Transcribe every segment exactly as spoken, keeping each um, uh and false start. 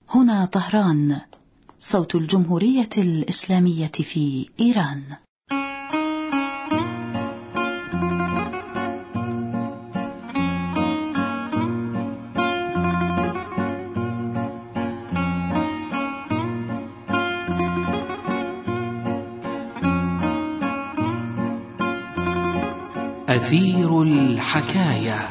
هنا طهران، صوت الجمهورية الإسلامية في إيران. أثير الحكاية.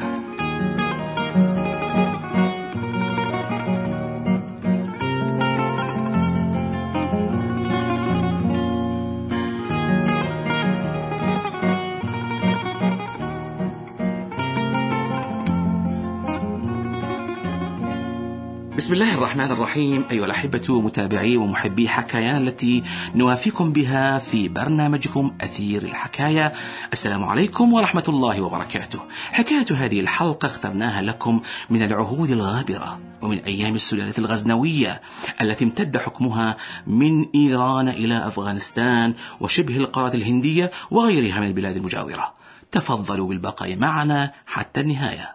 بسم الله الرحمن الرحيم. أيها الأحبة متابعي ومحبي حكايانا التي نوافيكم بها في برنامجكم أثير الحكاية. السلام عليكم ورحمة الله وبركاته. حكاية هذه الحلقة اخترناها لكم من العهود الغابرة ومن أيام السلالة الغزنوية التي امتد حكمها من إيران إلى أفغانستان وشبه القارة الهندية وغيرها من البلاد المجاورة. تفضلوا بالبقاء معنا حتى النهاية.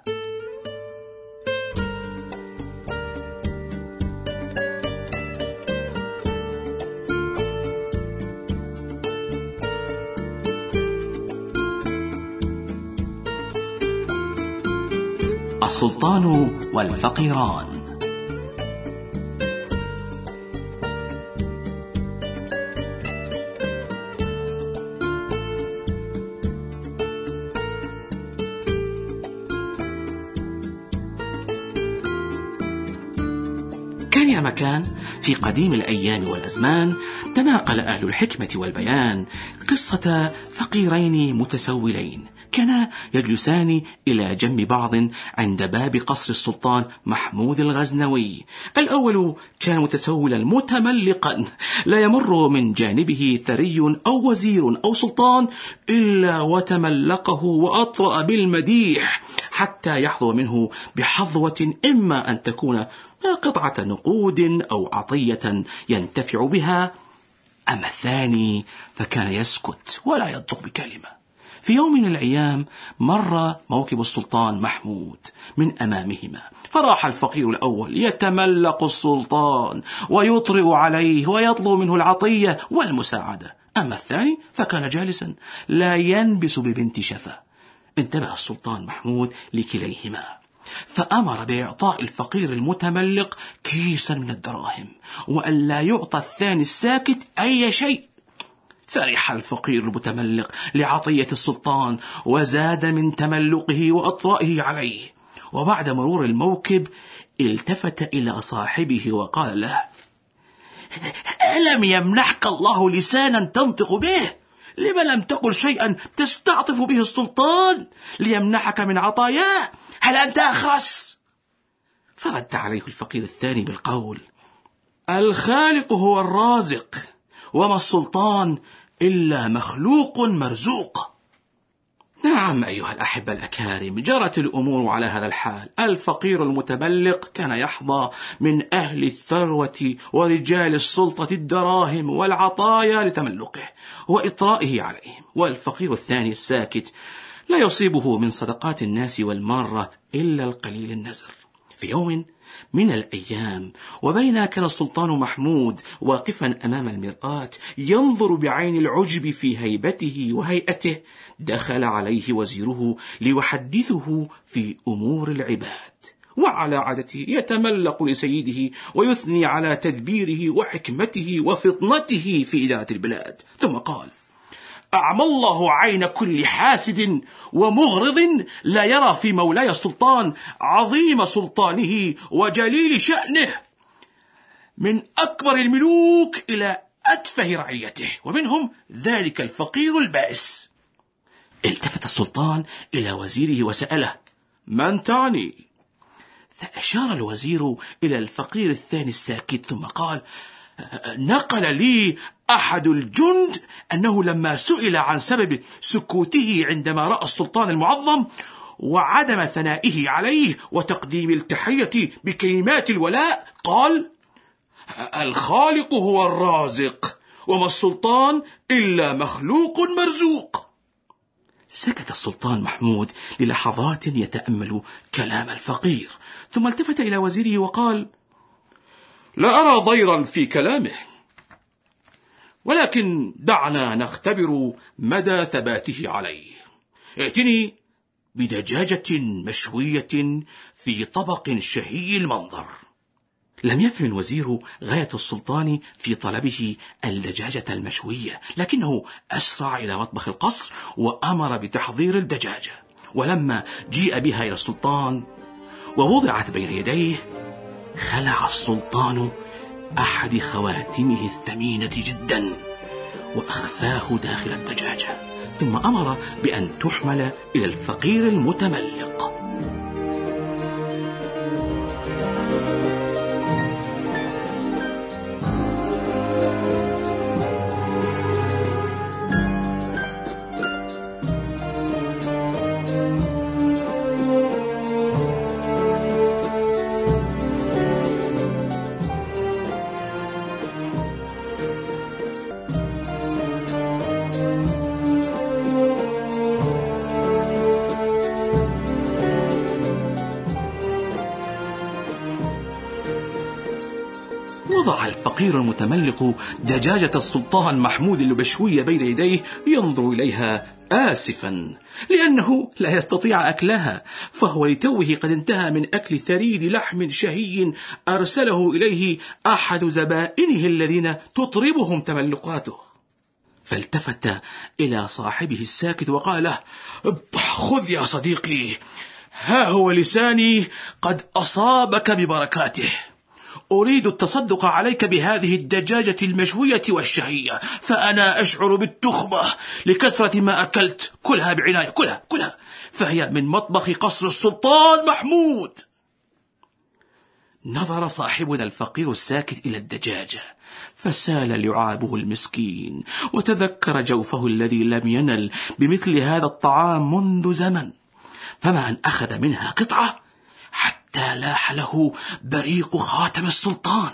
السلطان والفقيران. كان يا مكان في قديم الأيام والأزمان تناقل أهل الحكمة والبيان قصة فقيرين متسولين كانا يجلسان إلى جنب بعض عند باب قصر السلطان محمود الغزنوي. الأول كان متسولا متملقا لا يمر من جانبه ثري أو وزير أو سلطان إلا وتملقه وأطرأ بالمديح حتى يحظو منه بحظوة إما أن تكون قطعة نقود أو عطية ينتفع بها، أما الثاني فكان يسكت ولا ينطق بكلمة. في يوم من الأيام مر موكب السلطان محمود من أمامهما، فراح الفقير الأول يتملق السلطان ويطرئ عليه ويطلب منه العطية والمساعدة، أما الثاني فكان جالسا لا ينبس ببنت شفا. انتبه السلطان محمود لكليهما فأمر بإعطاء الفقير المتملق كيسا من الدراهم وأن لا يعطى الثاني الساكت أي شيء. فرح الفقير المتملق لعطية السلطان وزاد من تملقه وأطرائه عليه، وبعد مرور الموكب التفت إلى صاحبه وقال له: ألم يمنحك الله لسانا تنطق به؟ لما لم تقل شيئا تستعطف به السلطان ليمنحك من عطاياه؟ هل أنت أخرس؟ فرد عليه الفقير الثاني بالقول: الخالق هو الرازق، وما السلطان إلا مخلوق مرزوق. نعم أيها الأحبة الأكارم، جرت الأمور على هذا الحال. الفقير المتملق كان يحظى من أهل الثروة ورجال السلطة الدراهم والعطايا لتملقه وإطرائه عليهم، والفقير الثاني الساكت لا يصيبه من صدقات الناس والمارة إلا القليل النزر. في يوم من الأيام وبين كان السلطان محمود واقفا أمام المرآة ينظر بعين العجب في هيبته وهيئته، دخل عليه وزيره ليحدثه في أمور العباد، وعلى عادته يتملق لسيده ويثني على تدبيره وحكمته وفطنته في إدارة البلاد، ثم قال: أعمى الله عين كل حاسد ومغرض لا يرى في مولاي السلطان عظيم سلطانه وجليل شأنه، من أكبر الملوك إلى أتفه رعيته، ومنهم ذلك الفقير البائس. التفت السلطان إلى وزيره وسأله: من تعني؟ فأشار الوزير إلى الفقير الثاني الساكت ثم قال: نقل لي أحد الجند أنه لما سئل عن سبب سكوته عندما رأى السلطان المعظم وعدم ثنائه عليه وتقديم التحية بكلمات الولاء، قال: الخالق هو الرازق، وما السلطان إلا مخلوق مرزوق. سكت السلطان محمود للحظات يتأمل كلام الفقير، ثم التفت إلى وزيره وقال: لا أرى ضيرا في كلامه، ولكن دعنا نختبر مدى ثباته عليه. ائتني بدجاجة مشوية في طبق شهي المنظر. لم يفهم الوزير غاية السلطان في طلبه الدجاجة المشوية، لكنه أسرع إلى مطبخ القصر وأمر بتحضير الدجاجة. ولما جيء بها إلى السلطان ووضعت بين يديه، خلع السلطان أحد خواتمه الثمينة جدا وأخفاه داخل الدجاجة، ثم أمر بأن تحمل إلى الفقير المتملق. وضع الفقير المتملق دجاجة السلطان محمود المشوية بين يديه، ينظر إليها آسفا لأنه لا يستطيع أكلها، فهو لتوه قد انتهى من أكل ثريد لحم شهي أرسله إليه أحد زبائنه الذين تطربهم تملقاته. فالتفت إلى صاحبه الساكت وقال له: خذ يا صديقي، ها هو لساني قد أصابك ببركاته. أريد التصدق عليك بهذه الدجاجة المشوية والشهية، فأنا أشعر بالتخمة لكثرة ما أكلت. كلها بعناية، كلها كلها، فهي من مطبخ قصر السلطان محمود. نظر صاحبنا الفقير الساكت إلى الدجاجة فسال لعابه المسكين، وتذكر جوفه الذي لم ينل بمثل هذا الطعام منذ زمن، فما أن أخذ منها قطعة حتى لاح له بريق خاتم السلطان،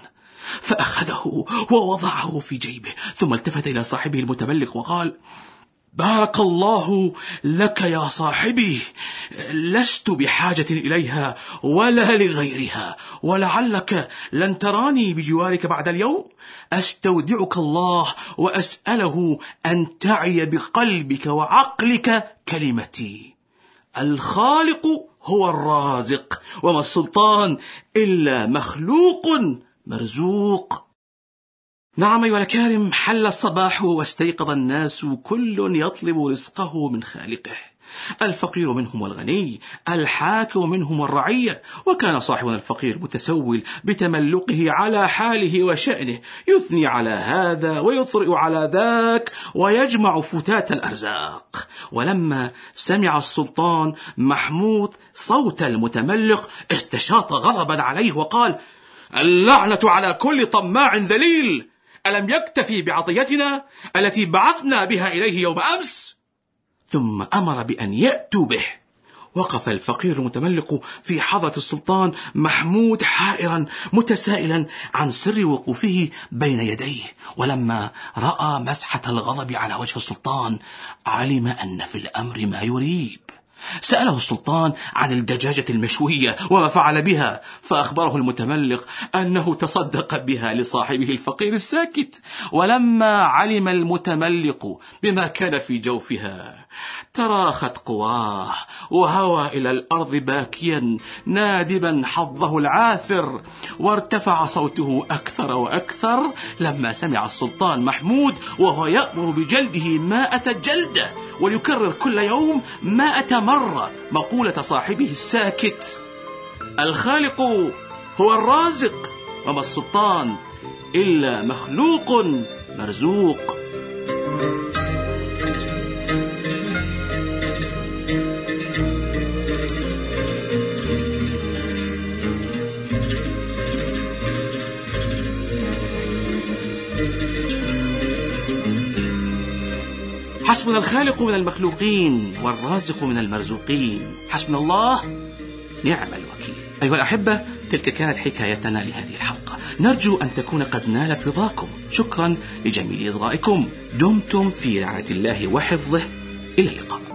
فأخذه ووضعه في جيبه، ثم التفت إلى صاحبه المتملق وقال: بارك الله لك يا صاحبي، لست بحاجة إليها ولا لغيرها، ولعلك لن تراني بجوارك بعد اليوم. أستودعك الله وأسأله أن تعي بقلبك وعقلك كلمتي: الخالق هو الرازق، وما السلطان إلا مخلوق مرزوق. نعم أيها الكارم، حل الصباح واستيقظ الناس كل يطلب رزقه من خالقه، الفقير منهم والغني، الحاكم منهم والرعية. وكان صاحبنا الفقير متسول بتملقه على حاله وشأنه، يثني على هذا ويطرئ على ذاك ويجمع فتات الأرزاق. ولما سمع السلطان محمود صوت المتملق استشاط غضبا عليه وقال: اللعنة على كل طماع ذليل، ألم يكتفي بعطيتنا التي بعثنا بها إليه يوم أمس؟ ثم أمر بأن يأتوا به. وقف الفقير المتملق في حضرة السلطان محمود حائرا متسائلا عن سر وقوفه بين يديه، ولما رأى مسحة الغضب على وجه السلطان علم أن في الأمر ما يريب. سأله السلطان عن الدجاجة المشوية وما فعل بها، فأخبره المتملق أنه تصدق بها لصاحبه الفقير الساكت. ولما علم المتملق بما كان في جوفها تراخت قواه وهوى إلى الأرض باكيا نادبا حظه العاثر، وارتفع صوته أكثر وأكثر لما سمع السلطان محمود وهو يأمر بجلده مائة جلدة، ويكرر كل يوم مائة مرة مقولة صاحبه الساكت: الخالق هو الرازق، وما السلطان إلا مخلوق مرزوق. حسبنا الخالق من المخلوقين والرازق من المرزوقين، حسبنا الله نعم الوكيل. أيها الأحبة، تلك كانت حكايتنا لهذه الحلقة، نرجو أن تكون قد نالت رضاكم. شكرا لجميع إصغائكم، دمتم في رعاية الله وحفظه، إلى اللقاء.